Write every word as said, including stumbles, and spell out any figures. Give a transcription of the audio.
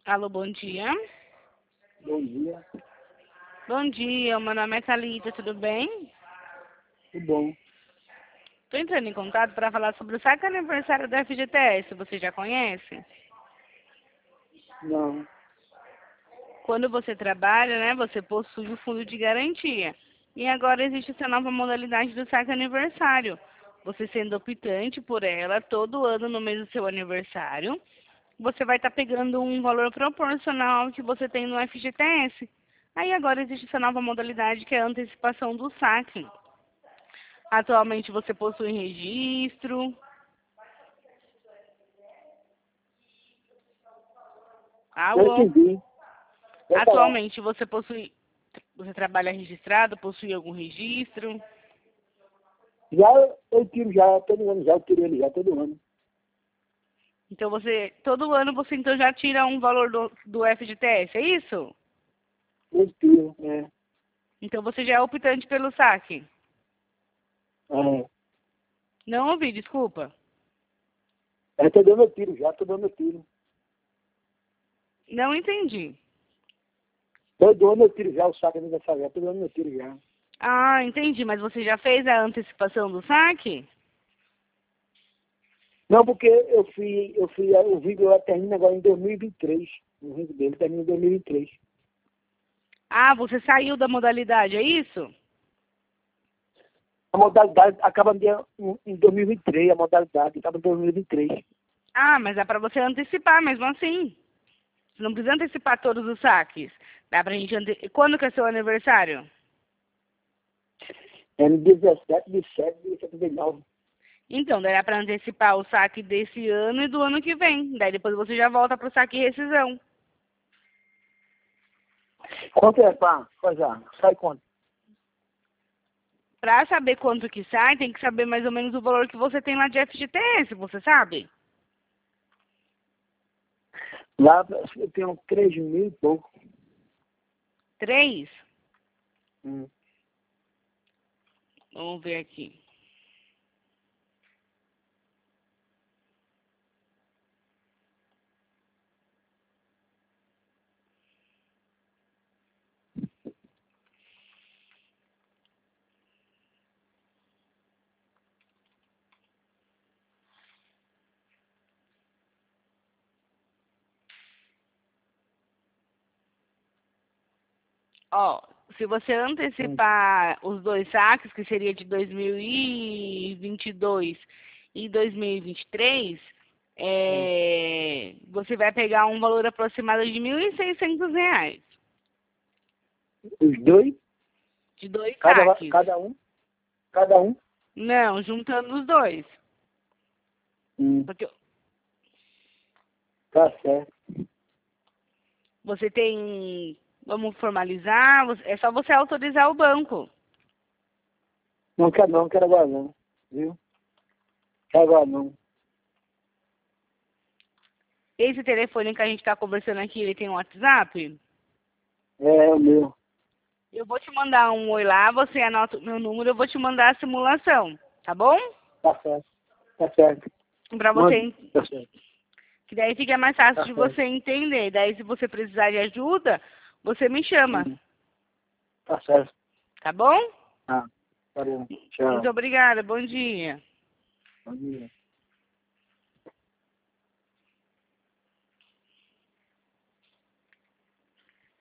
Alô, bom dia. Bom dia. Bom dia, meu nome é Thalita, tudo bem? Tudo bom. Estou entrando em contato para falar sobre o saque aniversário da F G T S, você já conhece? Não. Quando você trabalha, né, você possui o fundo de garantia. E agora existe essa nova modalidade do saque aniversário. Você sendo optante por ela, todo ano no mês do seu aniversário, você vai estar pegando um valor proporcional ao que você tem no F G T S. Aí agora existe essa nova modalidade que é a antecipação do saque. Atualmente você possui registro. Eu Alô? entendi. Vou falar. Atualmente você possui, você trabalha registrado, possui algum registro? Já eu tiro já, todo ano já, eu tiro ele já, todo ano. Então você, todo ano você então já tira um valor do, do F G T S, é isso? Eu tiro, é. Então você já é optante pelo saque? É, Não ouvi, desculpa. é todo ano eu tiro já, todo ano eu tiro. Não entendi. Todo ano eu tiro já o saco aniversário, todo ano eu tiro já. Ah, entendi, mas você já fez a antecipação do saque? Não, porque eu fui, eu fui, o vídeo termina agora em dois mil e vinte e três. O vídeo dele termina em dois mil e vinte e três. Ah, você saiu da modalidade, é isso? A modalidade acaba em dia- em dois mil e vinte e três, a modalidade acaba em dois mil e vinte e três. Ah, mas dá pra você antecipar mesmo assim. Você não precisa antecipar todos os saques. Dá pra gente ante... Quando que é seu aniversário? É no dezessete de setembro de setenta e nove. Então, daí dá pra antecipar o saque desse ano e do ano que vem. Daí depois você já volta pro saque e rescisão. Quanto é pra coisa? Sai quanto? Pra saber quanto que sai, tem que saber mais ou menos o valor que você tem lá de F G T S, você sabe? Lá eu tenho três mil e pouco. Três? Hum. Vamos ver aqui. Ó, se você antecipar os dois saques, que seria de dois mil e vinte e dois e dois mil e vinte e três, é, você vai pegar um valor aproximado de mil e seiscentos reais. Os dois? De dois Cada, saques. cada um? Cada um? Não, juntando os dois. Hum. Porque Tá certo. você tem... Vamos formalizar, é só você autorizar o banco. Não quero não, quero agora não. Viu? Quero agora não. Esse telefone que a gente está conversando aqui, ele tem um WhatsApp? É, é o meu. Eu vou te mandar um oi lá, você anota o meu número, eu vou te mandar a simulação, tá bom? Tá certo. Tá certo. Pra você, Mande. Tá certo. que daí fica mais fácil Tá de certo. você entender. Daí se você precisar de ajuda, você me chama, Hum. Tá certo. tá bom? Ah, tá bom. Tchau. Muito obrigada, bom dia. Bom dia.